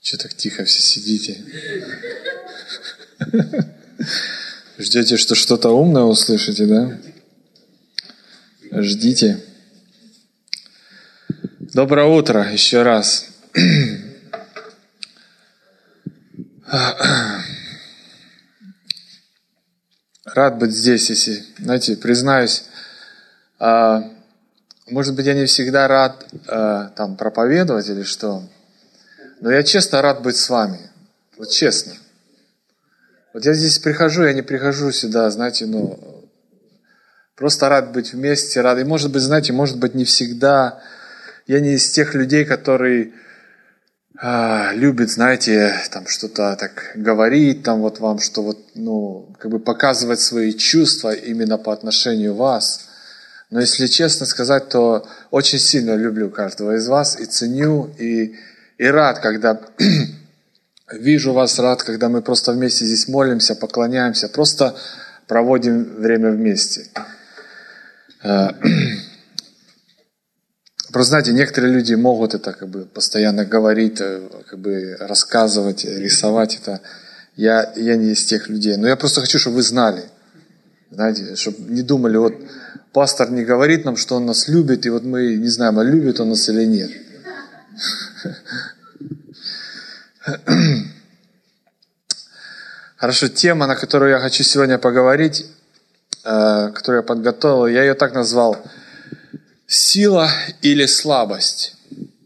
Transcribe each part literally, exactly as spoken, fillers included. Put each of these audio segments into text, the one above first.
Че так тихо все сидите? Ждете, что что-то умное услышите, да? Ждите. Доброе утро еще раз. Рад быть здесь, если, знаете, признаюсь, может быть, я не всегда рад там проповедовать или что, но я честно рад быть с вами. Вот честно. Вот я здесь прихожу, я не прихожу сюда, знаете, ну, просто рад быть вместе, рад. И может быть, знаете, может быть, не всегда, я не из тех людей, которые а, любят, знаете, там что-то так говорить, там вот вам, что вот, ну, как бы показывать свои чувства именно по отношению вас. Но если честно сказать, то очень сильно люблю каждого из вас и ценю, и, и рад, когда вижу вас, рад, когда мы просто вместе здесь молимся, поклоняемся, просто проводим время вместе. Просто, знаете, некоторые люди могут это как бы постоянно говорить, как бы рассказывать, рисовать это. Я, я не из тех людей. Но я просто хочу, чтобы вы знали, знаете, чтобы не думали, вот пастор не говорит нам, что он нас любит, и вот мы не знаем, а любит он нас или нет. Хорошо, тема, на которую я хочу сегодня поговорить, которую я подготовил, я ее так назвал: сила или слабость.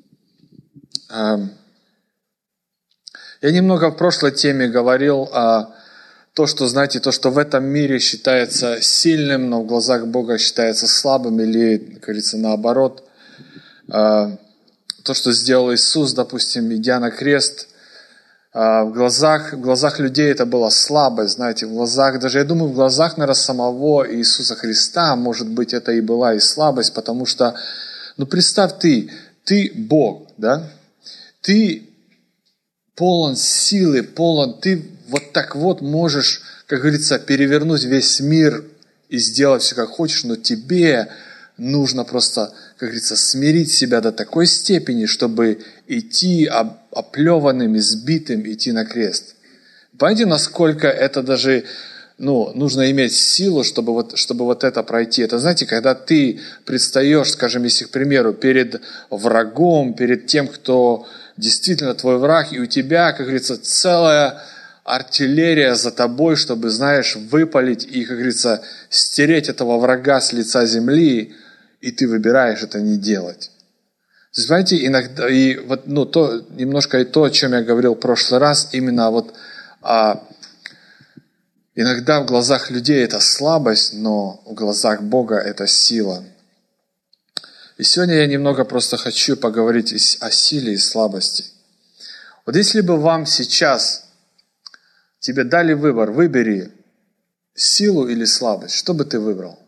Я немного в прошлой теме говорил о том, что, знаете, то, что в этом мире считается сильным, но в глазах Бога считается слабым, или, как говорится, наоборот. То, что сделал Иисус, допустим, идя на крест, в глазах, в глазах людей это была слабость, знаете, в глазах, даже я думаю, в глазах, наверное, самого Иисуса Христа, может быть, это и была и слабость, потому что, ну, представь ты, ты Бог, да, ты полон силы, полон, ты вот так вот можешь, как говорится, перевернуть весь мир и сделать все, как хочешь, но тебе нужно просто, как говорится, смирить себя до такой степени, чтобы идти оплеванным, избитым, идти на крест. Понимаете, насколько это даже, ну, нужно иметь силу, чтобы вот, чтобы вот это пройти. Это, знаете, когда ты предстаешь, скажем, если, к примеру, перед врагом, перед тем, кто действительно твой враг, и у тебя, как говорится, целая артиллерия за тобой, чтобы, знаешь, выпалить и, как говорится, стереть этого врага с лица земли, и ты выбираешь это не делать. То есть, знаете, иногда, и вот, ну, то, немножко и то, о чем я говорил в прошлый раз, именно вот, а, иногда в глазах людей это слабость, но в глазах Бога это сила. И сегодня я немного просто хочу поговорить о силе и слабости. Вот если бы вам сейчас, тебе дали выбор, выбери силу или слабость, что бы ты выбрал?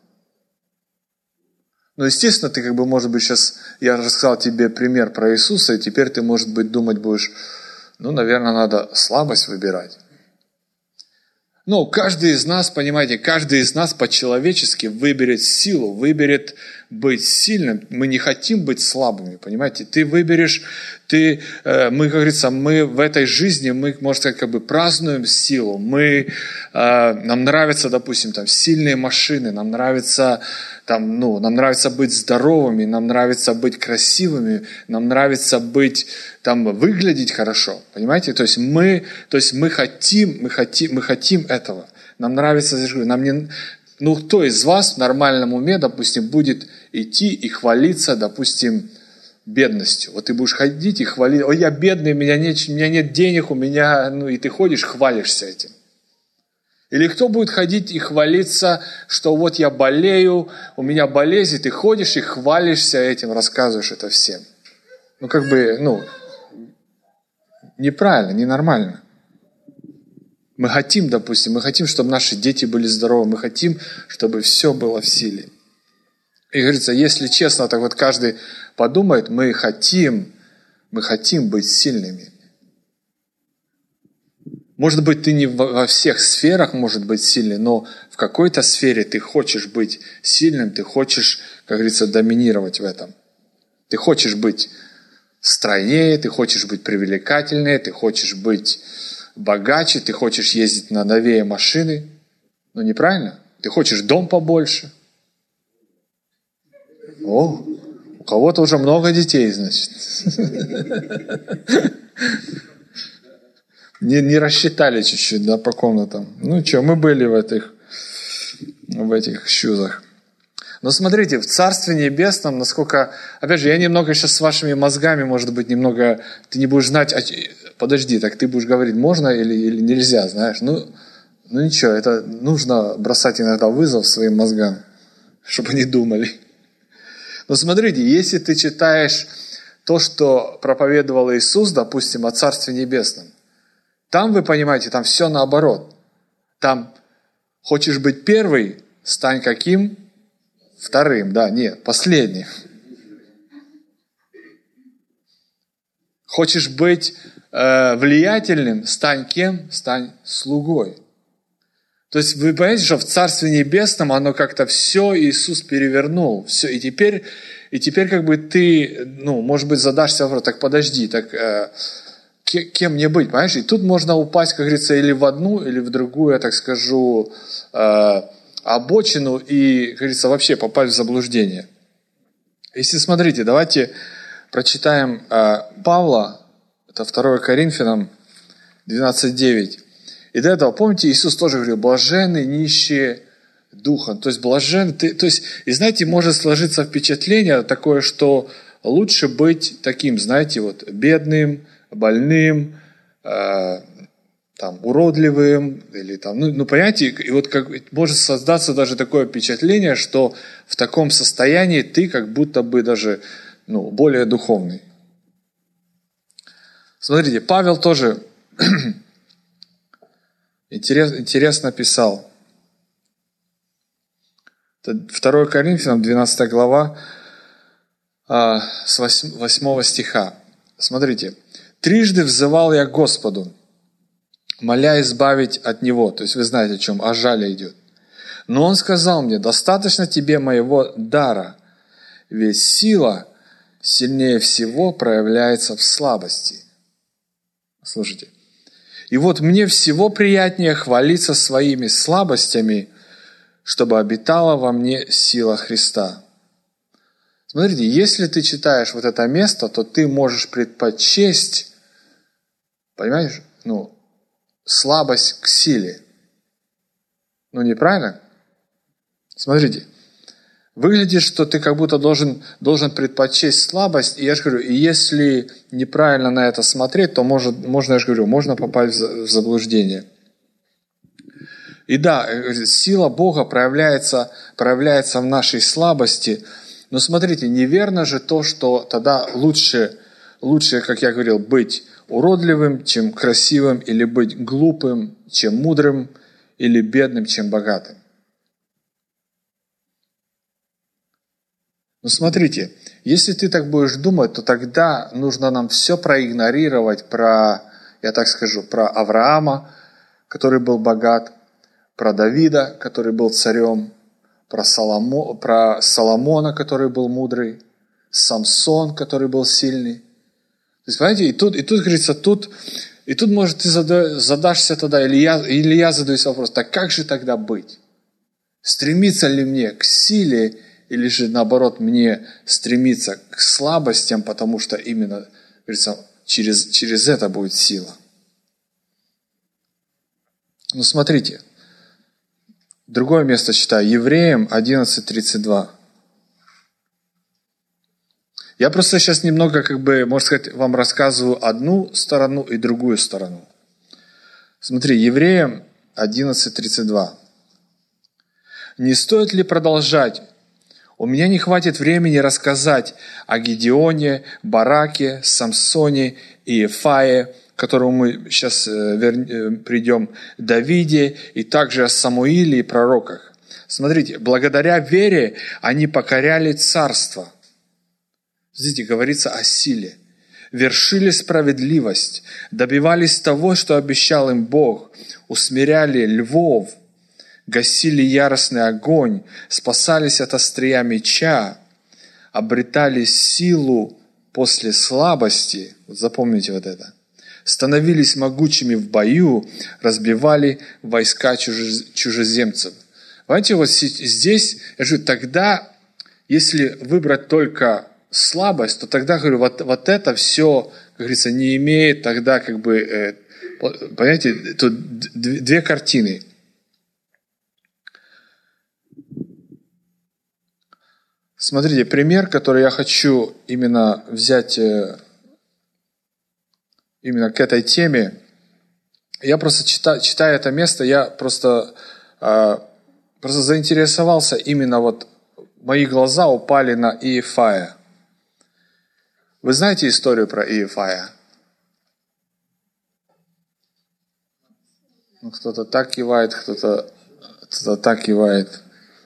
Ну, естественно, ты как бы, может быть, сейчас, я рассказал тебе пример про Иисуса, и теперь ты, может быть, думать будешь, ну, наверное, надо слабость выбирать. Ну, каждый из нас, понимаете, каждый из нас по-человечески выберет силу, выберет быть сильным. Мы не хотим быть слабыми, понимаете. Ты выберешь, ты, э, мы, как говорится, мы в этой жизни, мы, можно сказать, как бы празднуем силу. Мы, э, нам нравятся, допустим, там, сильные машины, нам нравится, там, ну, нам нравится быть здоровыми, нам нравится быть красивыми, нам нравится быть, там, выглядеть хорошо, понимаете. То есть мы, то есть мы хотим, мы хотим, мы хотим этого. Нам нравится, нам не... Ну, кто из вас в нормальном уме, допустим, будет идти и хвалиться, допустим, бедностью? Вот ты будешь ходить и хвалить, ой, я бедный, у меня нет, у меня нет денег, у меня, ну, и ты ходишь, хвалишься этим. Или кто будет ходить и хвалиться, что вот я болею, у меня болезнь, и ты ходишь и хвалишься этим, рассказываешь это всем. Ну, как бы, ну, неправильно, ненормально. Мы хотим, допустим, мы хотим, чтобы наши дети были здоровы, мы хотим, чтобы все было в силе. И говорится, если честно, так вот каждый подумает, мы хотим, мы хотим быть сильными. Может быть, ты не во всех сферах может быть сильный, но в какой-то сфере ты хочешь быть сильным, ты хочешь, как говорится, доминировать в этом. Ты хочешь быть стройнее, ты хочешь быть привлекательнее, ты хочешь быть богаче, ты хочешь ездить на новее машины. Ну, неправильно? Ты хочешь дом побольше. О, у кого-то уже много детей, значит. Не, не рассчитали чуть-чуть, да, по комнатам. Ну что, мы были в этих, в этих щузах. Но смотрите, в Царстве Небесном, насколько... Опять же, я немного сейчас с вашими мозгами, может быть, немного... Ты не будешь знать... А, подожди, так ты будешь говорить, можно или, или нельзя, знаешь? Ну, ну ничего, это нужно бросать иногда вызов своим мозгам, чтобы они думали. Но смотрите, если ты читаешь то, что проповедовал Иисус, допустим, о Царстве Небесном, там, вы понимаете, там все наоборот. Там хочешь быть первый, стань каким? Вторым, да, нет, последним. Хочешь быть э, влиятельным, стань кем? Стань слугой. То есть вы понимаете, что в Царстве Небесном оно как-то все Иисус перевернул. Все, и теперь, и теперь как бы ты, ну, может быть, задашься вопрос, так подожди, так... Э, кем мне быть, понимаешь? И тут можно упасть, как говорится, или в одну, или в другую, я так скажу, э, обочину и, как говорится, вообще попасть в заблуждение. Если смотрите, давайте прочитаем э, Павла, это второе Коринфянам двенадцать девять. И до этого, помните, Иисус тоже говорил, блаженны нищие духом. То есть блажен, ты, то есть, и знаете, может сложиться впечатление такое, что лучше быть таким, знаете, вот бедным, больным, э, там, уродливым, или там, ну, ну, понимаете, и вот как может создаться даже такое впечатление, что в таком состоянии ты как будто бы даже, ну, более духовный. Смотрите, Павел тоже интерес, интересно писал. Это второе Коринфянам, двенадцатая глава, э, с восьмого стиха. Смотрите. «Трижды взывал я к Господу, моля избавить от него». То есть вы знаете, о чем, о жале идет. «Но он сказал мне, достаточно тебе моего дара, ведь сила сильнее всего проявляется в слабости». Слушайте. «И вот мне всего приятнее хвалиться своими слабостями, чтобы обитала во мне сила Христа». Смотрите, если ты читаешь вот это место, то ты можешь предпочесть, понимаешь, ну, слабость к силе. Ну, неправильно? Смотрите, выглядит, что ты как будто должен, должен предпочесть слабость, и я же говорю, и если неправильно на это смотреть, то может, можно, я же говорю, можно попасть в заблуждение. И да, сила Бога проявляется, проявляется в нашей слабости. Но смотрите, неверно же то, что тогда лучше, лучше, как я говорил, быть уродливым, чем красивым, или быть глупым, чем мудрым, или бедным, чем богатым. Но смотрите, если ты так будешь думать, то тогда нужно нам все проигнорировать про, я так скажу, про Авраама, который был богат, про Давида, который был царем, Про, Соломо, про Соломона, который был мудрый, Самсон, который был сильный. То есть, понимаете, и тут, и тут говорится, тут, и тут, может, ты зада, задашься тогда, или я, или я задаюсь вопрос, так как же тогда быть? Стремиться ли мне к силе, или же, наоборот, мне стремиться к слабостям, потому что именно, говорится, через, через это будет сила. Ну, смотрите, другое место читаю. Евреям одиннадцать тридцать два. Я просто сейчас немного, как бы, можно сказать, вам рассказываю одну сторону и другую сторону. Смотри, Евреям одиннадцать тридцать два. «Не стоит ли продолжать? У меня не хватит времени рассказать о Гедеоне, Бараке, Самсоне и Ефае, к которому мы сейчас придем, Давиде, и также о Самуиле и пророках. Смотрите, благодаря вере они покоряли царство». Смотрите, говорится о силе. «Вершили справедливость, добивались того, что обещал им Бог, усмиряли львов, гасили яростный огонь, спасались от острия меча, обретали силу после слабости, вот запомните вот это, становились могучими в бою, разбивали войска чужеземцев. Понимаете, вот здесь, я говорю, тогда, если выбрать только слабость, то тогда, говорю, вот, вот это все, как говорится, не имеет тогда, как бы, э, понимаете, тут две картины. Смотрите, пример, который я хочу именно взять э, именно к этой теме. Я просто, читаю, читая это место, я просто, э, просто заинтересовался именно вот, мои глаза упали на Иефая. Вы знаете историю про Иефая? Ну, кто-то так кивает, кто-то, кто-то так кивает.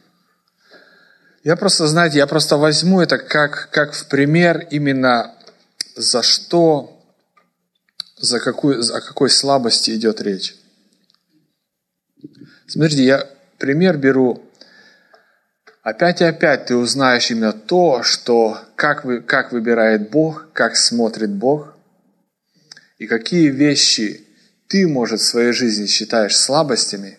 Я просто, знаете, я просто возьму это как, как в пример именно за что, за какую, о какой слабости идет речь. Смотрите, я пример беру. Опять и опять ты узнаешь именно то, что как, вы, как выбирает Бог, как смотрит Бог, и какие вещи ты, может, в своей жизни считаешь слабостями,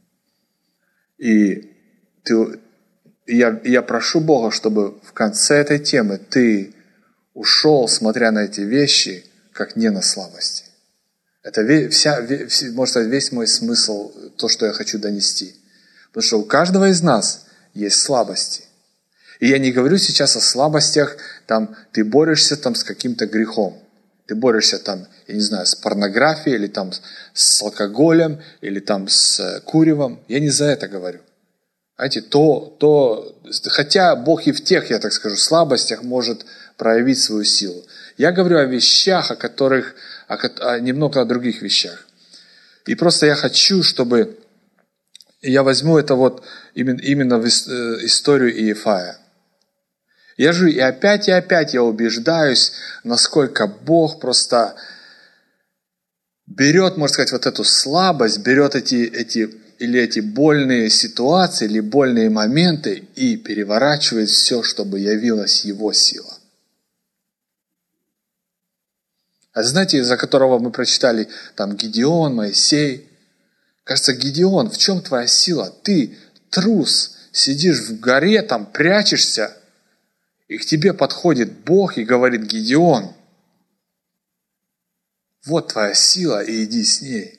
и ты, я, я прошу Бога, чтобы в конце этой темы ты ушел, смотря на эти вещи, как не на слабости. Это вся, можно сказать, весь мой смысл, то, что я хочу донести. Потому что у каждого из нас есть слабости. И я не говорю сейчас о слабостях, там, ты борешься там, с каким-то грехом. Ты борешься там, я не знаю, с порнографией, или там с алкоголем, или там с куревом. Я не за это говорю. Знаете, то, то, хотя Бог и в тех, я так скажу, слабостях может проявить свою силу. Я говорю о вещах, о которых, о, о, немного о других вещах. И просто я хочу, чтобы я возьму это вот именно, именно в историю Иефая. Я же и опять и опять я убеждаюсь, насколько Бог просто берет, можно сказать, вот эту слабость, берет эти, эти или эти больные ситуации, или больные моменты и переворачивает все, чтобы явилась Его сила. А знаете, из-за которого мы прочитали там Гидеон, Моисей. Кажется, Гидеон, в чем твоя сила? Ты трус, сидишь в горе, там прячешься, и к тебе подходит Бог и говорит: Гидеон, вот твоя сила, и иди с ней.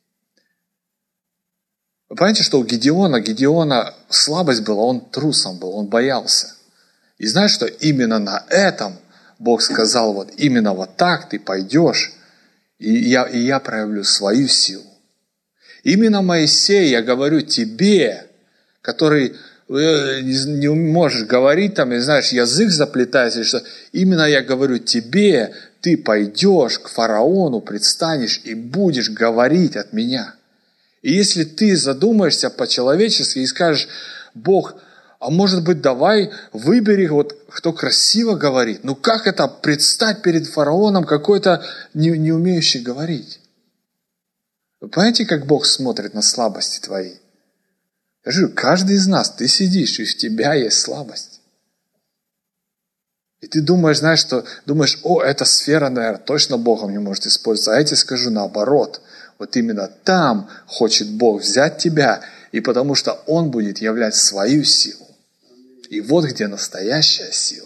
Вы понимаете, что у Гидеона, Гидеона слабость была, он трусом был, он боялся. И знаешь, что именно на этом Бог сказал: вот именно вот так ты пойдешь, и я, и я проявлю свою силу. Именно Моисей, я говорю тебе, который не, не можешь говорить, там, и знаешь, язык заплетается, или что, именно я говорю тебе, ты пойдешь к фараону, предстанешь и будешь говорить от меня. И если ты задумаешься по-человечески и скажешь: Бог, а может быть, давай выбери, вот, кто красиво говорит. Ну как это предстать перед фараоном, какой-то не, не умеющий говорить? Вы понимаете, как Бог смотрит на слабости твои? Я же говорю, каждый из нас, ты сидишь, и в тебя есть слабость. И ты думаешь, знаешь, что, думаешь, о, эта сфера, наверное, точно Богом не может использоваться. А я тебе скажу наоборот. Вот именно там хочет Бог взять тебя, и потому что Он будет являть свою силу. И вот где настоящая сила.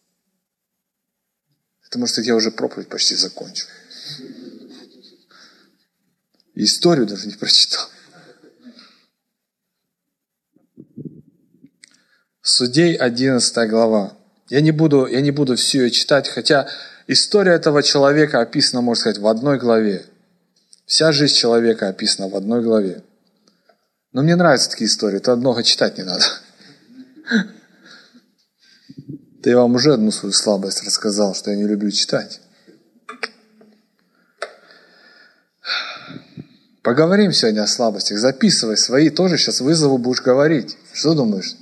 Это, может, я уже проповедь почти закончил. Историю даже не прочитал. Судей, одиннадцатая глава. Я не буду, я не буду всю ее читать, хотя история этого человека описана, можно сказать, в одной главе. Вся жизнь человека описана в одной главе. Но мне нравятся такие истории, то много читать не надо. Да я вам уже одну свою слабость рассказал, что я не люблю читать. Поговорим сегодня о слабостях. Записывай свои, тоже сейчас вызову, будешь говорить. Что думаешь?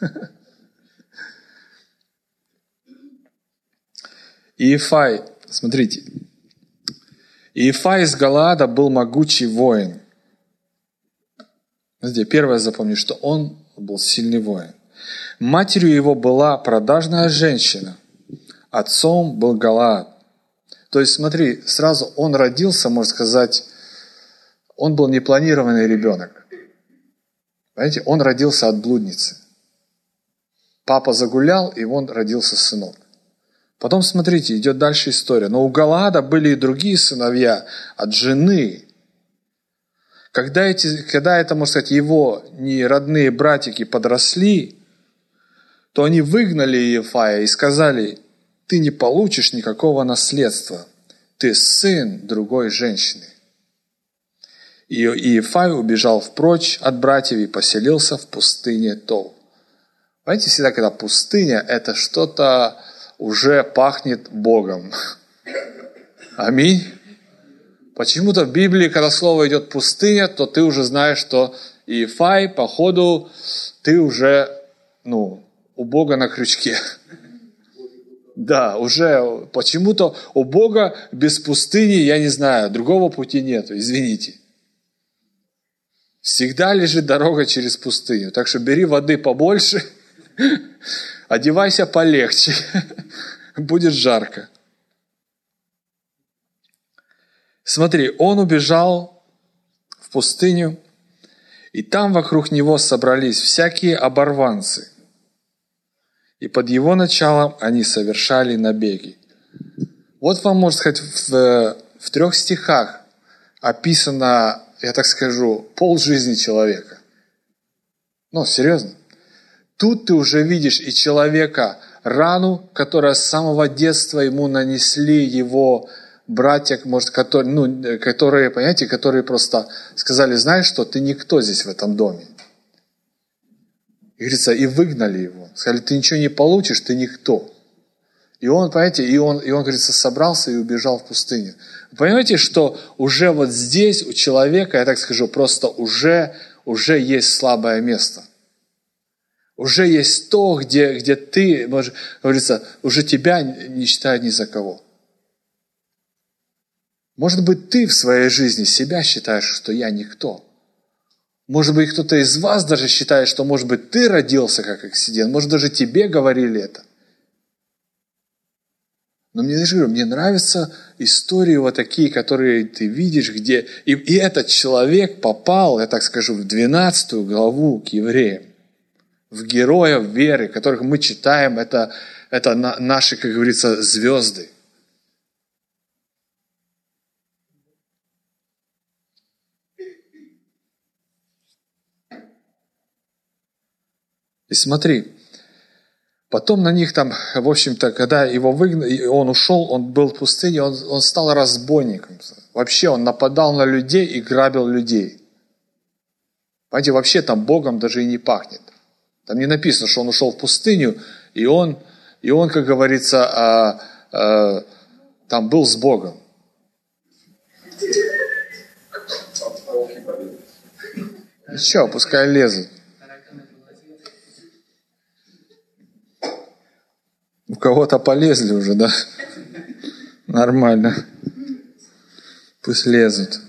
Иефай, смотрите. Иефай из Галаада был могучий воин. Смотрите, первое запомни, что он был сильный воин. Матерью его была продажная женщина, Отцом был Галаад. То есть, смотри, сразу он родился, можно сказать, он был непланированный ребенок. Понимаете, он родился от блудницы. Папа загулял, и он родился сынок. Потом, смотрите, идет дальше история. Но у Галаада были и другие сыновья от жены. Когда, эти, когда это, можно сказать, его неродные братики подросли, то они выгнали Иефая и сказали: ты не получишь никакого наследства, ты сын другой женщины. И Иефай убежал впрочь от братьев и поселился в пустыне Тов. Понимаете, всегда, когда пустыня, это что-то уже пахнет Богом. Аминь. Почему-то в Библии, когда слово идет пустыня, то ты уже знаешь, что Иефай, походу, ты уже, ну, у Бога на крючке. Да, уже почему-то у Бога без пустыни, я не знаю, другого пути нет, извините. Всегда лежит дорога через пустыню, так что бери воды побольше, одевайся полегче, будет жарко. Смотри, он убежал в пустыню, и там вокруг него собрались всякие оборванцы. И под его началом они совершали набеги. Вот вам, можно сказать, в, в трех стихах описано, я так скажу, полжизни человека. Ну, серьезно. Тут ты уже видишь и человека рану, которая с самого детства ему нанесли его братья, может, которые, ну, которые, понимаете, которые просто сказали: знаешь что, ты никто здесь в этом доме. И, говорится, и выгнали его. Сказали: ты ничего не получишь, ты никто. И он, понимаете, и он, и он, говорится, собрался и убежал в пустыню. Вы понимаете, что уже вот здесь у человека, я так скажу, просто уже, уже есть слабое место. Уже есть то, где, где ты, может, говорится, уже тебя не считают ни за кого. Может быть, ты в своей жизни себя считаешь, что я никто. Может быть, кто-то из вас даже считает, что, может быть, ты родился как акцидент. Может, даже тебе говорили это. Но мне, я же говорю, мне нравятся истории вот такие, которые ты видишь, где... И, и этот человек попал, я так скажу, в двенадцатую главу к евреям. В героев веры, которых мы читаем, это, это на, наши, как говорится, звезды. И смотри, потом на них там, в общем-то, когда его выгнали, он ушел, он был в пустыне, он, он стал разбойником. Вообще он нападал на людей и грабил людей. Понимаете, вообще там Богом даже и не пахнет. Там не написано, что он ушел в пустыню, и он, и он как говорится, а, а, там был с Богом. Ничего, пускай лезут. У кого-то полезли уже, да? Нормально. Пусть лезут.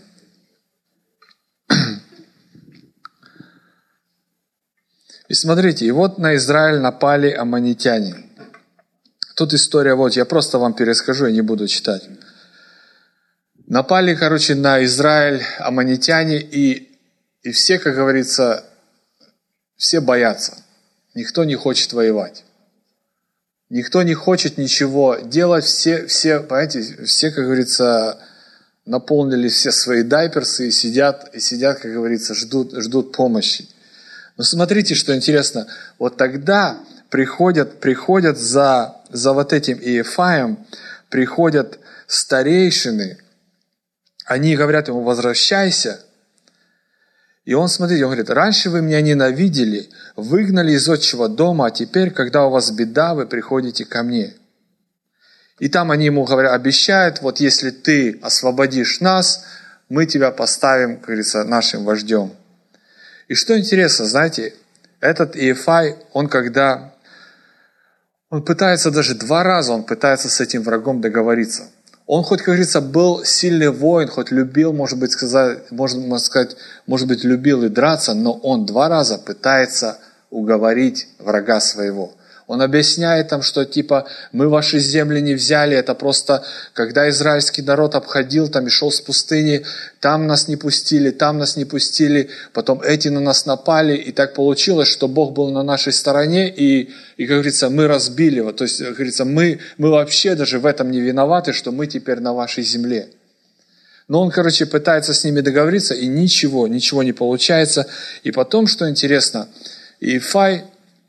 И смотрите, и вот на Израиль напали аммонитяне. Тут история, вот, я просто вам перескажу, я не буду читать. Напали, короче, на Израиль аммонитяне, и, и все, как говорится, все боятся. Никто не хочет воевать. Никто не хочет ничего делать, все, все, понимаете, все, как говорится, наполнили все свои дайперсы и сидят, и сидят, как говорится, ждут, ждут помощи. Но смотрите, что интересно, вот тогда приходят, приходят за, за вот этим Иефаем, приходят старейшины, они говорят ему: возвращайся. И он, смотрите, он говорит: раньше вы меня ненавидели, выгнали из отчего дома, а теперь, когда у вас беда, вы приходите ко мне. И там они ему говорят, обещают: вот если ты освободишь нас, мы тебя поставим, как говорится, нашим вождем. И что интересно, знаете, этот Иефай, он когда, он пытается даже два раза, он пытается с этим врагом договориться. Он хоть, как говорится, был сильный воин, хоть любил, может быть, сказать, можно сказать, может быть, любил и драться, но он два раза пытается уговорить врага своего. Он объясняет там, что типа мы ваши земли не взяли, это просто когда израильский народ обходил там и шел с пустыни, там нас не пустили, там нас не пустили, потом эти на нас напали, и так получилось, что Бог был на нашей стороне, и, и как говорится, мы разбили его, то есть, как говорится, мы, мы вообще даже в этом не виноваты, что мы теперь на вашей земле. Но он, короче, пытается с ними договориться, и ничего, ничего не получается. И потом, что интересно, Иефай,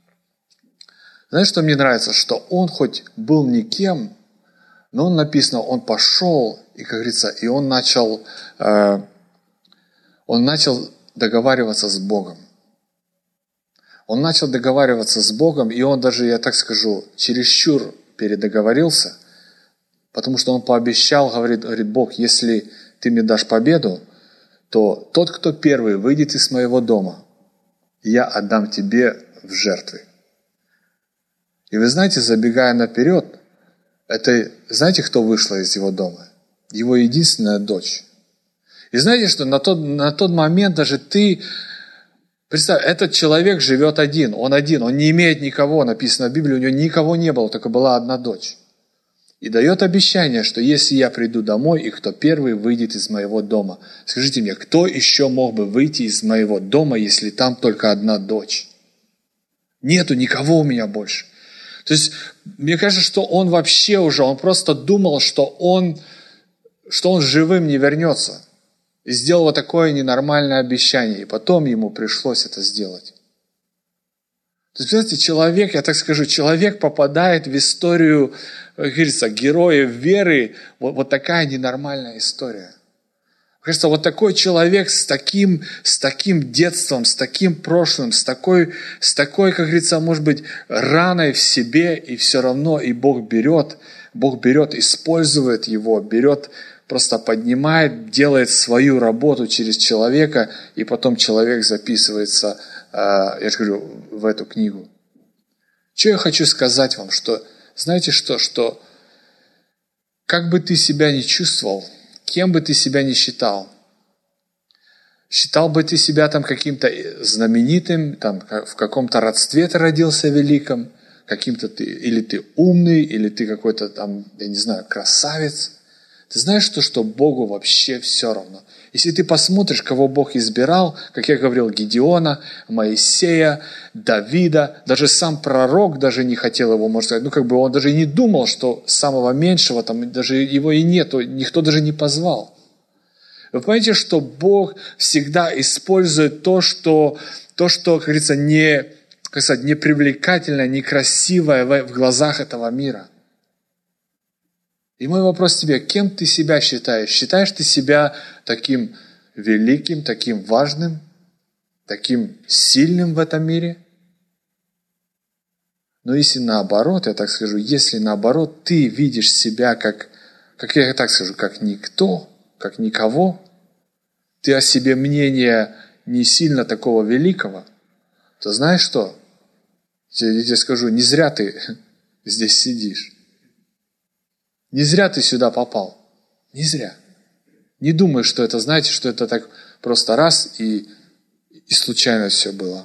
знаешь, что мне нравится? Что он хоть был никем, но он написано, он пошел, и, как говорится, и он начал, э, он начал договариваться с Богом. Он начал договариваться с Богом, и он даже, я так скажу, чересчур передоговорился, потому что он пообещал, говорит, говорит, Бог, если ты мне дашь победу, то тот, кто первый выйдет из моего дома, я отдам тебе в жертвы. И вы знаете, забегая наперед, это, знаете, кто вышла из его дома? Его единственная дочь. И знаете, что на тот, на тот момент даже ты, представь, этот человек живет один, он один, он не имеет никого, написано в Библии, у него никого не было, только была одна дочь. И дает обещание, что если я приду домой, и кто первый выйдет из моего дома. Скажите мне, кто еще мог бы выйти из моего дома, если там только одна дочь? Нету никого у меня больше. То есть, мне кажется, что он вообще уже, он просто думал, что он, что он живым не вернется. И сделал вот такое ненормальное обещание. И потом ему пришлось это сделать. То есть, знаете, человек, я так скажу, человек попадает в историю, как говорится, героев веры. Вот, вот такая ненормальная история. Кажется, вот такой человек с таким, с таким детством, с таким прошлым, с такой, с такой, как говорится, может быть, раной в себе, и все равно и Бог берет, Бог берет, использует его, берет, просто поднимает, делает свою работу через человека, и потом человек записывается, я же говорю, в эту книгу. Что я хочу сказать вам, что, знаете что, что как бы ты себя ни чувствовал, кем бы ты себя ни считал, считал бы ты себя там каким-то знаменитым, там, в каком-то родстве ты родился великом, каким-то ты, или ты умный, или ты какой-то там, я не знаю, красавец. Ты знаешь, что, что Богу вообще все равно. Если ты посмотришь, кого Бог избирал, как я говорил, Гедеона, Моисея, Давида, даже сам пророк даже не хотел его, можно сказать, ну как бы он даже не думал, что самого меньшего, там даже его и нету, никто даже не позвал. Вы понимаете, что Бог всегда использует то, что, то, что как говорится, не, как сказать, не привлекательное, не красивое в, в глазах этого мира. И мой вопрос тебе, кем ты себя считаешь? Считаешь ты себя таким великим, таким важным, таким сильным в этом мире? Но если наоборот, я так скажу, если наоборот ты видишь себя как, как я так скажу, как никто, как никого, ты о себе мнение не сильно такого великого, то знаешь что? Я тебе скажу, не зря ты здесь сидишь. Не зря ты сюда попал. Не зря. Не думай, что это, знаете, что это так просто раз и, и случайно все было.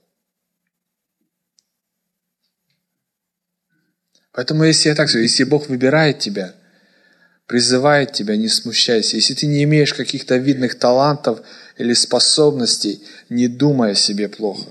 Поэтому, если я так скажу, если Бог выбирает тебя, призывает тебя, не смущайся. Если ты не имеешь каких-то видных талантов или способностей, не думай о себе плохо.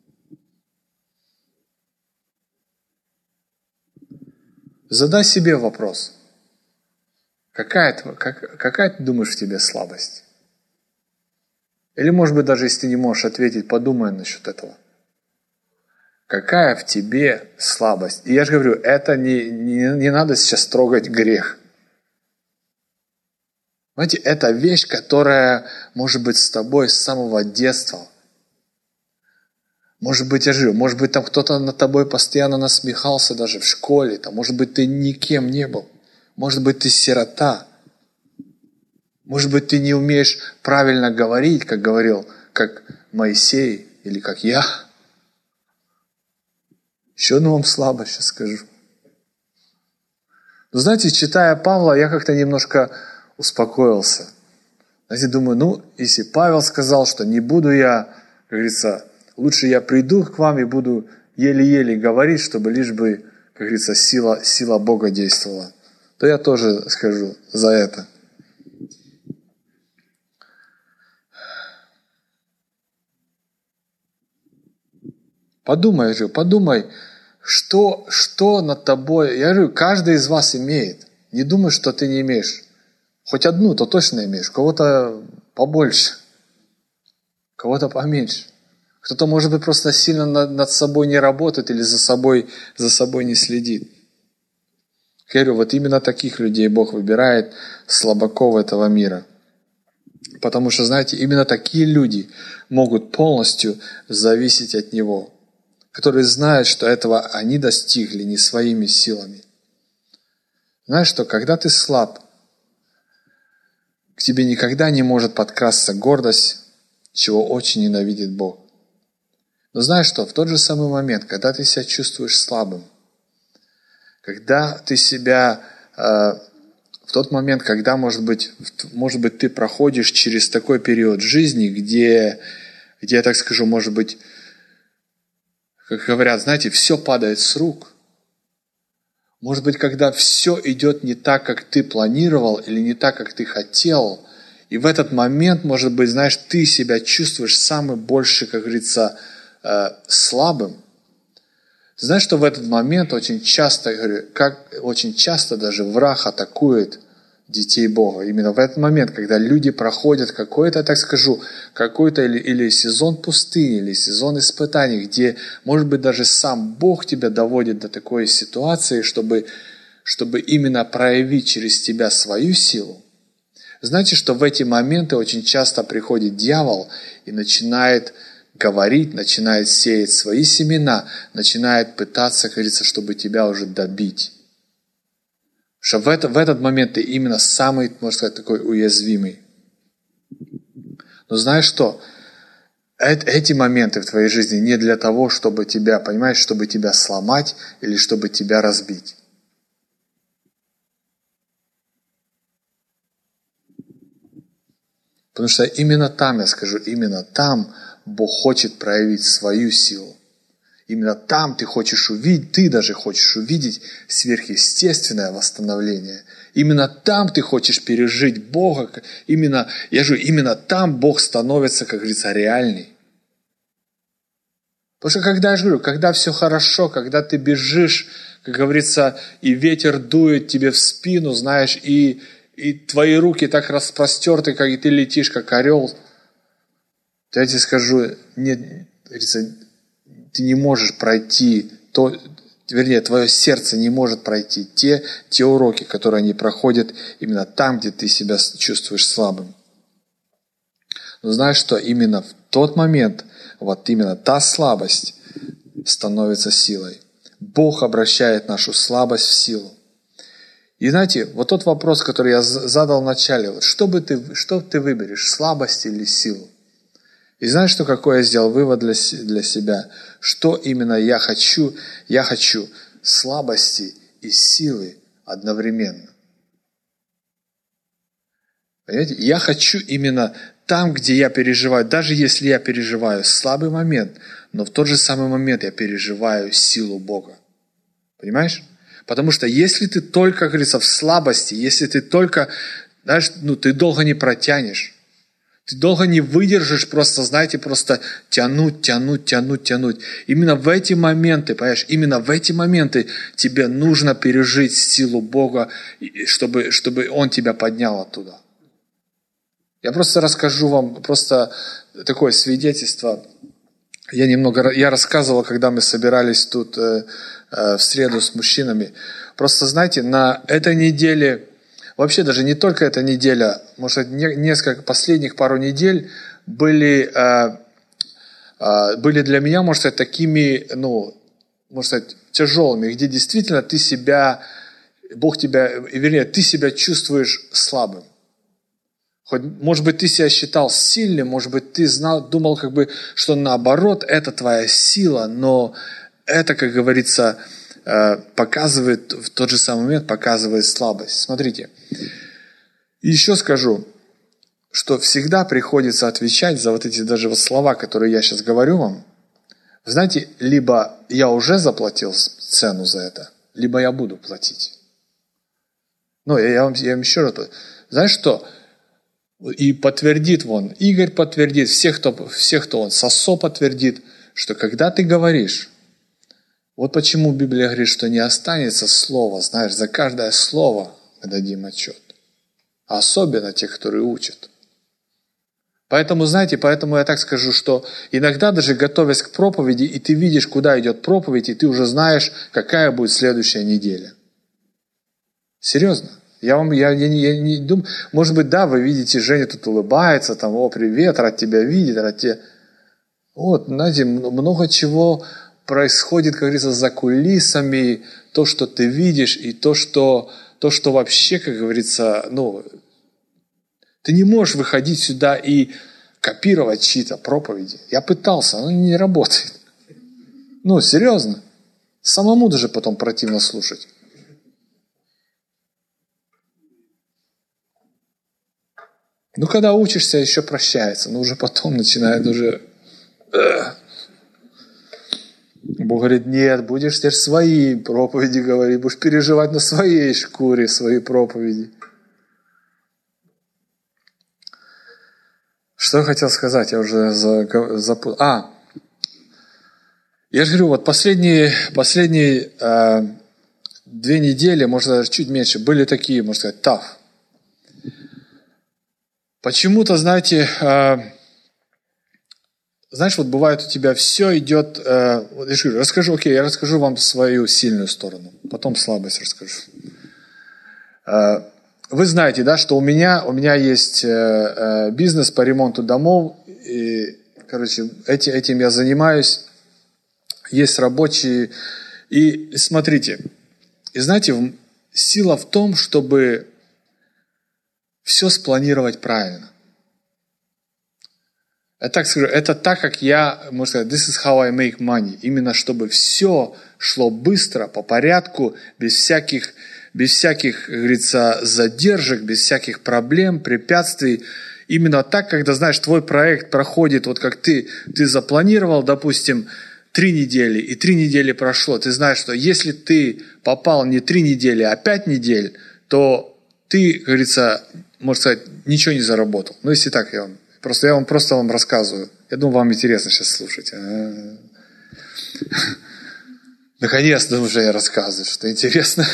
Задай себе вопрос. Какая, как, какая, ты думаешь, в тебе слабость? Или, может быть, даже если ты не можешь ответить, подумай насчет этого. Какая в тебе слабость? И я же говорю, это не, не, не надо сейчас трогать грех. Знаете, это вещь, которая может быть с тобой с самого детства. Может быть, я же говорю, может быть, там кто-то над тобой постоянно насмехался даже в школе. Там, может быть, ты никем не был. Может быть, ты сирота. Может быть, ты не умеешь правильно говорить, как говорил, как Моисей или как я. Еще одну вам слабость сейчас скажу. Но знаете, читая Павла, я как-то немножко успокоился. Знаете, думаю, ну, если Павел сказал, что не буду я, как говорится, лучше я приду к вам и буду еле-еле говорит, чтобы лишь бы, как говорится, сила, сила Бога действовала, то я тоже скажу за это. Подумай же, подумай, что, что над тобой, я говорю, каждый из вас имеет. Не думай, что ты не имеешь. Хоть одну, то точно имеешь. Кого-то побольше, кого-то поменьше. Кто-то, может быть, просто сильно над, над собой не работает или за собой, за собой не следит. Я говорю, вот именно таких людей Бог выбирает, слабаков этого мира. Потому что, знаете, именно такие люди могут полностью зависеть от Него, которые знают, что этого они достигли не своими силами. Знаешь что, когда ты слаб, к тебе никогда не может подкрасться гордость, чего очень ненавидит Бог. Но знаешь что, в тот же самый момент, когда ты себя чувствуешь слабым, когда ты себя, э, в тот момент, когда, может быть, может быть, ты проходишь через такой период жизни, где, где, я так скажу, может быть, как говорят, знаете, все падает с рук. Может быть, когда все идет не так, как ты планировал, или не так, как ты хотел, и в этот момент, может быть, знаешь, ты себя чувствуешь самый больше, как говорится, э, слабым. Знаешь, что в этот момент очень часто, я говорю, как очень часто даже враг атакует детей Бога. Именно в этот момент, когда люди проходят какой-то, так скажу, какой-то или, или сезон пустыни, или сезон испытаний, где, может быть, даже сам Бог тебя доводит до такой ситуации, чтобы, чтобы именно проявить через тебя свою силу. Знаете, что в эти моменты очень часто приходит дьявол и начинает говорить, начинает сеять свои семена, начинает пытаться, как говорится, чтобы тебя уже добить. Что в, это, в этот момент ты именно самый, можно сказать, такой уязвимый. Но знаешь что? Эти моменты в твоей жизни не для того, чтобы тебя, понимаешь, чтобы тебя сломать или чтобы тебя разбить. Потому что именно там, я скажу, именно там Бог хочет проявить свою силу. Именно там ты хочешь увидеть, ты даже хочешь увидеть сверхъестественное восстановление. Именно там ты хочешь пережить Бога. Именно, я же, именно там Бог становится, как говорится, реальный. Потому что когда, я же говорю, когда все хорошо, когда ты бежишь, как говорится, и ветер дует тебе в спину, знаешь, и, и твои руки так распростерты, как и ты летишь, как орел, то я тебе скажу, нет, говорится, ты не можешь пройти, то, вернее, твое сердце не может пройти те, те уроки, которые они проходят именно там, где ты себя чувствуешь слабым. Но знаешь что? Именно в тот момент, вот именно та слабость становится силой. Бог обращает нашу слабость в силу. И знаете, вот тот вопрос, который я задал в начале, вот что, бы ты, что ты выберешь, слабость или силу? И знаешь, что какой я сделал вывод для, для себя? Что именно я хочу? Я хочу слабости и силы одновременно. Понимаете? Я хочу именно там, где я переживаю, даже если я переживаю слабый момент, но в тот же самый момент я переживаю силу Бога. Понимаешь? Потому что если ты только, как говорится, в слабости, если ты только, знаешь, ну ты долго не протянешь. Ты долго не выдержишь просто, знаете, просто тянуть, тянуть, тянуть, тянуть. Именно в эти моменты, понимаешь, именно в эти моменты тебе нужно пережить силу Бога, чтобы, чтобы Он тебя поднял оттуда. Я просто расскажу вам просто такое свидетельство. Я немного, я рассказывал, когда мы собирались тут э, э, в среду с мужчинами. Просто, знаете, на этой неделе... Вообще даже не только эта неделя, может, несколько последних пару недель были, э, э, были для меня, может сказать, такими, ну, может сказать, тяжелыми, где действительно ты себя, Бог тебя, вернее, ты себя чувствуешь слабым. Хоть, может быть, ты себя считал сильным, может быть, ты знал, думал, как бы, что наоборот, это твоя сила, но это, как говорится, показывает, в тот же самый момент показывает слабость. Смотрите. Еще скажу, что всегда приходится отвечать за вот эти даже вот слова, которые я сейчас говорю вам. Знаете, либо я уже заплатил цену за это, либо я буду платить. Ну, я, я, вам, я вам еще раз говорю. Знаешь что? И подтвердит вон, Игорь подтвердит, всех, кто, всех, кто он, Сосо подтвердит, что когда ты говоришь, вот почему Библия говорит, что не останется слова, знаешь, за каждое слово мы дадим отчет. Особенно тех, которые учат. Поэтому, знаете, поэтому я так скажу, что иногда даже готовясь к проповеди, и ты видишь, куда идет проповедь, и ты уже знаешь, какая будет следующая неделя. Серьезно. Я вам, я, я, я не думаю, может быть, да, вы видите, Женя тут улыбается, там, о, привет, рад тебя видеть, рад тебя... Вот, знаете, много чего происходит, как говорится, за кулисами, то, что ты видишь, и то, что, то, что вообще, как говорится, ну, ты не можешь выходить сюда и копировать чьи-то проповеди. Я пытался, но не работает. Ну, серьезно. Самому даже потом противно слушать. Ну, когда учишься, еще прощается, но уже потом начинает уже... Бог говорит, нет, будешь теперь свои проповеди говорить, будешь переживать на своей шкуре свои проповеди. Что я хотел сказать, я уже запутал. А, я же говорю, вот последние, последние э, две недели, может даже чуть меньше, были такие, можно сказать, tough. Почему-то, знаете, э, знаешь, вот бывает у тебя все идет, э, вот я же говорю, расскажу, окей, я расскажу вам свою сильную сторону, потом слабость расскажу. Э, Вы знаете, да, что у меня, у меня есть э, э, бизнес по ремонту домов, и, короче, эти, этим я занимаюсь, есть рабочие, и смотрите, и знаете, сила в том, чтобы все спланировать правильно. Я так скажу, это так, как я, можно сказать, this is how I make money, именно чтобы все шло быстро, по порядку, без всяких... без всяких, как говорится, задержек, без всяких проблем, препятствий. Именно так, когда, знаешь, твой проект проходит, вот как ты, ты запланировал, допустим, три недели, и три недели прошло. Ты знаешь, что если ты попал не три недели, а пять недель, то ты, как говорится, можно сказать, ничего не заработал. Ну, если так, я вам просто, я вам просто вам рассказываю. Я думаю, вам интересно сейчас слушать. Наконец-то уже я рассказываю, что интересно.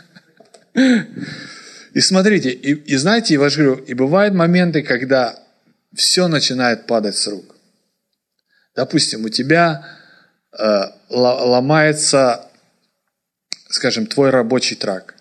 И смотрите, и, и знаете, я же говорю, и бывают моменты, когда все начинает падать с рук. Допустим, у тебя э, ломается, скажем, твой рабочий трак.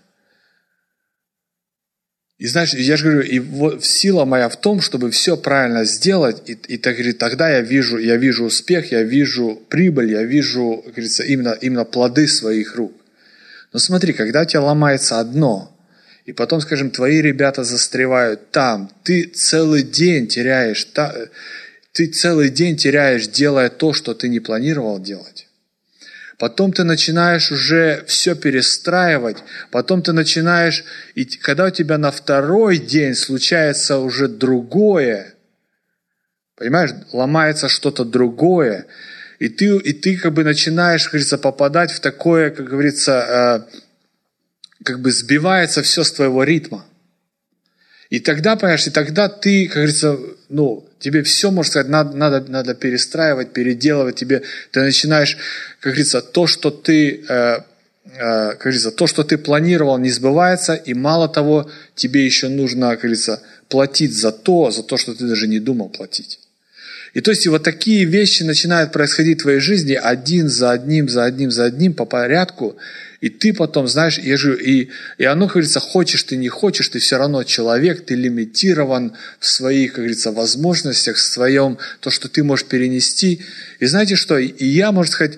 И знаешь, я же говорю, и вот сила моя в том, чтобы все правильно сделать, и, и так, говорит, тогда я вижу, я вижу успех, я вижу прибыль, я вижу, как говорится, именно, именно плоды своих рук. Но смотри, когда у тебя ломается одно, и потом, скажем, твои ребята застревают там, ты целый день теряешь, ты целый день теряешь, делая то, что ты не планировал делать. Потом ты начинаешь уже все перестраивать, потом ты начинаешь, и когда у тебя на второй день случается уже другое, понимаешь, ломается что-то другое, и ты, и ты как бы начинаешь, как говорится, попадать в такое, как говорится, э, как бы сбивается все с твоего ритма. И тогда, понимаешь, и тогда ты, как говорится, ну, тебе все, можно сказать, надо, надо, надо перестраивать, переделывать, тебе, ты начинаешь, как говорится, то, что ты, э, э, как говорится, то, что ты планировал, не сбывается, и мало того, тебе еще нужно, как говорится, платить за то, за то, что ты даже не думал платить. И то есть и вот такие вещи начинают происходить в твоей жизни один за одним, за одним, за одним по порядку, и ты потом, знаешь, я же, и, и оно, как говорится, хочешь ты, не хочешь, ты все равно человек, ты лимитирован в своих, как говорится, возможностях, в своем, то, что ты можешь перенести. И знаете что, и я, можно сказать,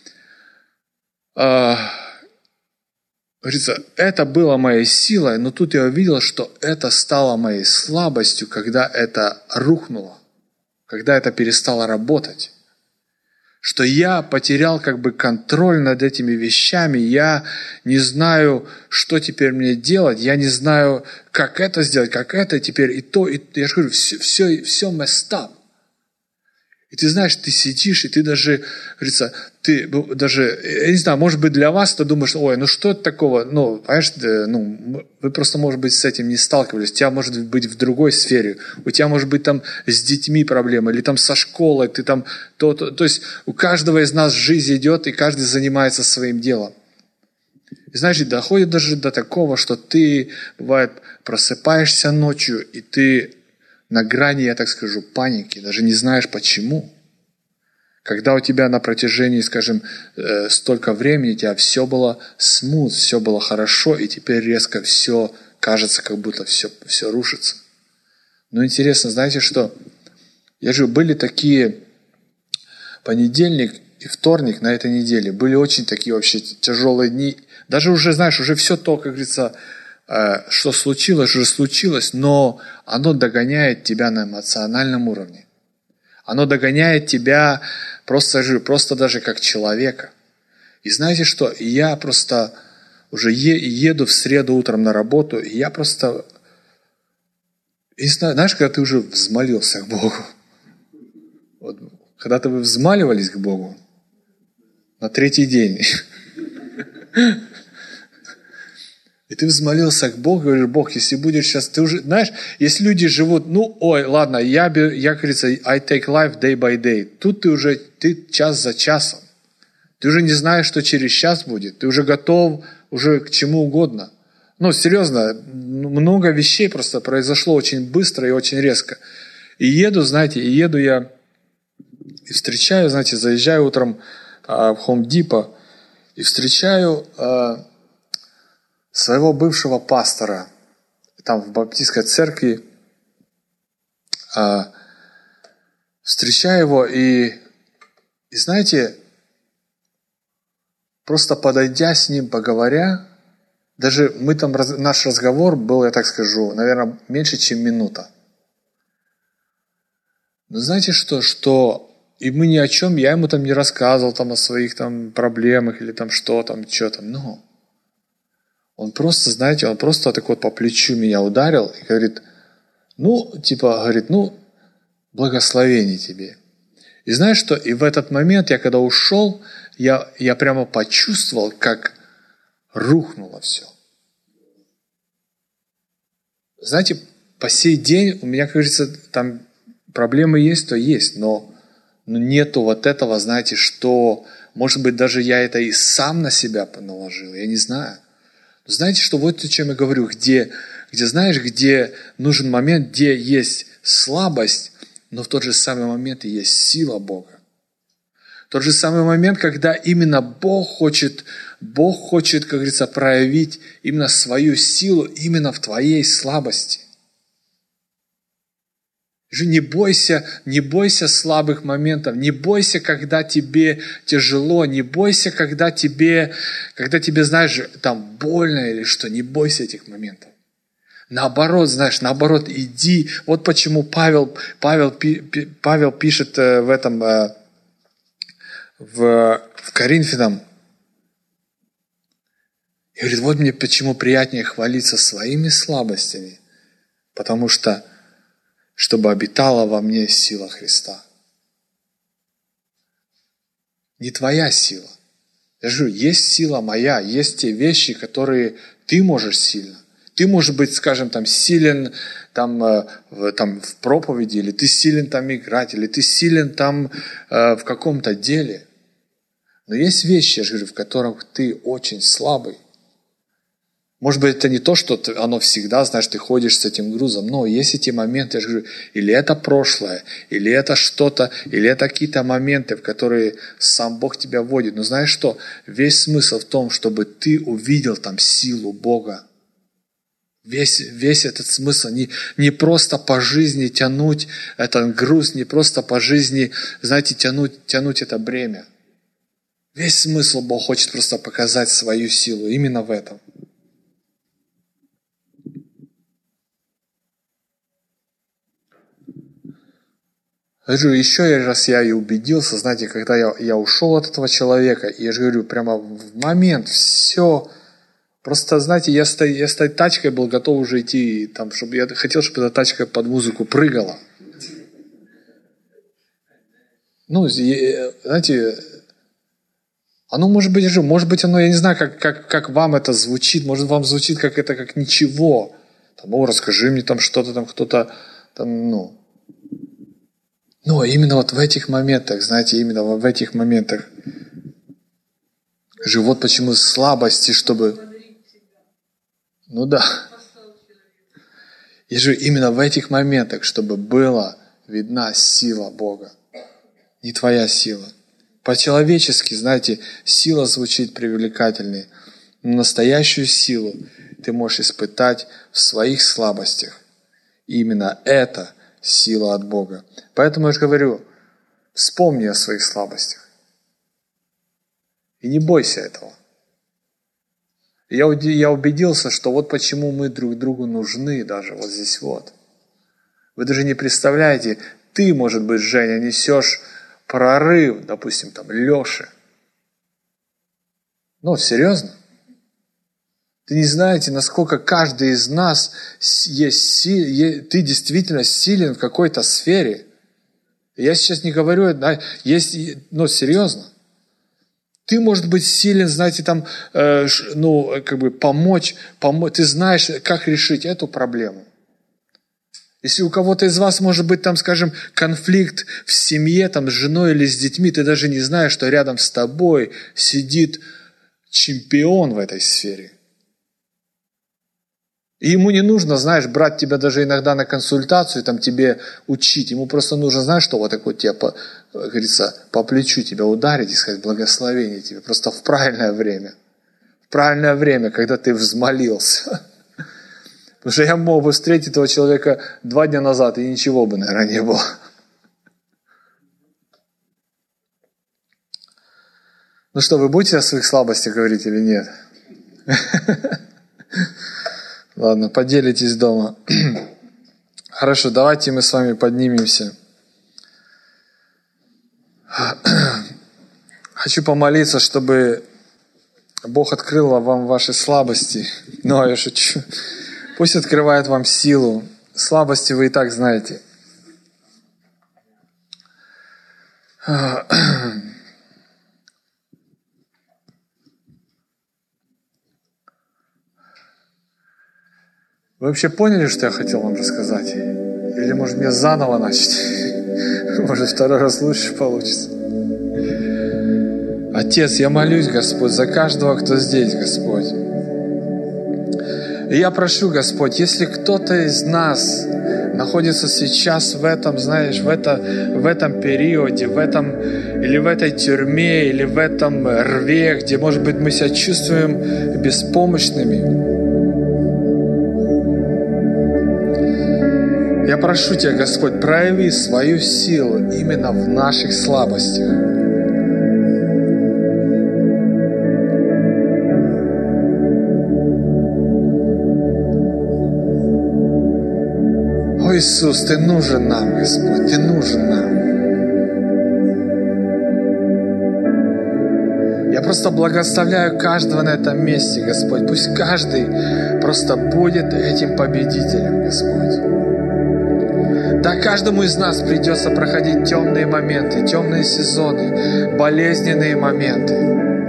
э, говорится, это было моей силой, но тут я увидел, что это стало моей слабостью, когда это рухнуло, когда это перестало работать. Что я потерял как бы контроль над этими вещами, я не знаю, что теперь мне делать, я не знаю, как это сделать, как это теперь, и то, и я же говорю, все, все, все messed up. И И ты знаешь, ты сидишь, и ты даже, говорится, ты даже, я не знаю, может быть, для вас ты думаешь, ой, ну что это такого, ну, понимаешь, ну, вы просто, может быть, с этим не сталкивались, у тебя может быть в другой сфере, у тебя может быть там с детьми проблемы, или там со школой, ты там, то, то, то есть у каждого из нас жизнь идет, и каждый занимается своим делом. И знаешь, доходит даже до такого, что ты, бывает, просыпаешься ночью, и ты на грани, я так скажу, паники, даже не знаешь почему. Когда у тебя на протяжении, скажем, столько времени, у тебя все было смут, все было хорошо, и теперь резко все кажется, как будто все, все рушится. Но интересно, знаете что? Я же были такие понедельник и вторник на этой неделе, были очень такие вообще тяжелые дни. Даже уже, знаешь, уже все то, как говорится, что случилось, уже случилось, но оно догоняет тебя на эмоциональном уровне. Оно догоняет тебя просто, просто даже как человека. И знаете что? Я просто уже еду в среду утром на работу, и я просто... И знаешь, когда ты уже взмолился к Богу, вот, когда-то вы взмаливались к Богу на третий день, и ты взмолился к Богу, говоришь, Бог, если будешь сейчас, ты уже, знаешь, если люди живут, ну, ой, ладно, я, я, говорится, I take life day by day. Тут ты уже, ты час за часом. Ты уже не знаешь, что через час будет. Ты уже готов уже к чему угодно. Ну, серьезно, много вещей просто произошло очень быстро и очень резко. И еду, знаете, и еду я, и встречаю, знаете, заезжаю утром а, в Home Depot, и встречаю... А, своего бывшего пастора, там в баптистской церкви, а, встречаю его, и, и знаете, просто подойдя с ним, поговоря, даже мы там, наш разговор был, я так скажу, наверное, меньше, чем минута. Но знаете что, что и мы ни о чем, я ему там не рассказывал там о своих там проблемах или там что там, что там, но он просто, знаете, он просто так вот по плечу меня ударил и говорит, ну, типа, говорит, ну, благословение тебе. И знаешь что, и в этот момент, я когда ушел, я, я прямо почувствовал, как рухнуло все. Знаете, по сей день у меня, как говорится, там проблемы есть, то есть, но, но нету вот этого, знаете, что, может быть, даже я это и сам на себя наложил, я не знаю. Знаете, что вот о чем я говорю, где, где, знаешь, где нужен момент, где есть слабость, но в тот же самый момент и есть сила Бога. В тот же самый момент, когда именно Бог хочет, Бог хочет, как говорится, проявить именно свою силу именно в твоей слабости. Не бойся, не бойся слабых моментов, не бойся, когда тебе тяжело, не бойся, когда тебе, когда тебе, знаешь, там больно или что, не бойся этих моментов. Наоборот, знаешь, наоборот, иди. Вот почему Павел, Павел, Павел пишет в этом, в, в Коринфянам, и говорит, вот мне почему приятнее хвалиться своими слабостями, потому что чтобы обитала во мне сила Христа. Не твоя сила. Я же говорю, есть сила моя, есть те вещи, которые ты можешь сильно. Ты можешь быть, скажем, там, силен там, в, там, в проповеди, или ты силен там играть, или ты силен там в каком-то деле. Но есть вещи, я же говорю, в которых ты очень слабый. Может быть, это не то, что ты, оно всегда, знаешь, ты ходишь с этим грузом, но есть эти моменты, я же говорю, или это прошлое, или это что-то, или это какие-то моменты, в которые сам Бог тебя вводит. Но знаешь что? Весь смысл в том, чтобы ты увидел там силу Бога. Весь, весь этот смысл, не, не просто по жизни тянуть этот груз, не просто по жизни, знаете, тянуть, тянуть это бремя. Весь смысл Бог хочет просто показать свою силу именно в этом. Я говорю, еще раз я и убедился, знаете, когда я, я ушел от этого человека, и я же говорю, прямо в момент все, просто, знаете, я, сто, я с этой тачкой был готов уже идти, там, чтобы я хотел, чтобы эта тачка под музыку прыгала. Ну, знаете, оно может быть, может быть, оно, я не знаю, как, как, как вам это звучит, может, вам звучит как это, как ничего. Там, о, расскажи мне там что-то, там кто-то, там, ну. Но именно вот в этих моментах, знаете, именно в этих моментах живот почему слабости, чтобы... Ну да. И же именно в этих моментах, чтобы была видна сила Бога. Не твоя сила. По-человечески, знаете, сила звучит привлекательнее. Но настоящую силу ты можешь испытать в своих слабостях. И именно это сила от Бога. Поэтому я же говорю, вспомни о своих слабостях. И не бойся этого. Я, я убедился, что вот почему мы друг другу нужны даже вот здесь вот. Вы даже не представляете, ты, может быть, Женя, несешь прорыв, допустим, там, Леше. Ну, серьезно? Ты не знаете, насколько каждый из нас есть сил, ты действительно силен в какой-то сфере. Я сейчас не говорю, да, есть, ну, серьезно. Ты, может быть, силен, знаете, там, э, ну, как бы помочь, помочь, ты знаешь, как решить эту проблему. Если у кого-то из вас, может быть, там, скажем, конфликт в семье, там, с женой или с детьми, ты даже не знаешь, что рядом с тобой сидит чемпион в этой сфере. И ему не нужно, знаешь, брать тебя даже иногда на консультацию, там, тебе учить. Ему просто нужно, знаешь, что вот так вот тебе, по, как говорится, по плечу тебя ударить и сказать благословение тебе. Просто в правильное время. В правильное время, когда ты взмолился. Потому что я мог бы встретить этого человека два дня назад, и ничего бы, наверное, не было. Ну что, вы будете о своих слабостях говорить или нет? Ладно, поделитесь дома. Хорошо, давайте мы с вами поднимемся. Хочу помолиться, чтобы Бог открыл вам ваши слабости. Ну, я шучу. Пусть открывает вам силу. Слабости вы и так знаете. Вы вообще поняли, что я хотел вам рассказать? Или, может, мне заново начать? Может, второй раз лучше получится. Отец, я молюсь, Господь, за каждого, кто здесь, Господь. И я прошу, Господь, если кто-то из нас находится сейчас в этом, знаешь, в, это, в этом периоде, в этом, или в этой тюрьме, или в этом рве, где, может быть, мы себя чувствуем беспомощными, я прошу Тебя, Господь, прояви свою силу именно в наших слабостях. О, Иисус, Ты нужен нам, Господь, Ты нужен нам. Я просто благословляю каждого на этом месте, Господь. Пусть каждый просто будет этим победителем, Господь. Да, каждому из нас придется проходить темные моменты, темные сезоны, болезненные моменты.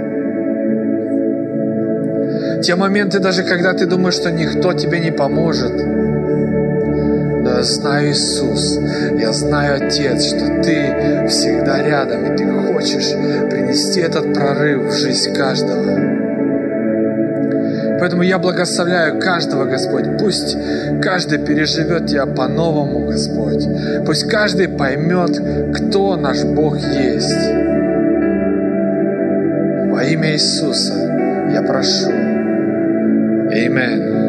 Те моменты, даже когда ты думаешь, что никто тебе не поможет. Но я знаю, Иисус, я знаю, Отец, что Ты всегда рядом, и Ты хочешь принести этот прорыв в жизнь каждого. Поэтому я благословляю каждого, Господь. Пусть каждый переживет Тебя по-новому, Господь. Пусть каждый поймет, кто наш Бог есть. Во имя Иисуса я прошу. Аминь.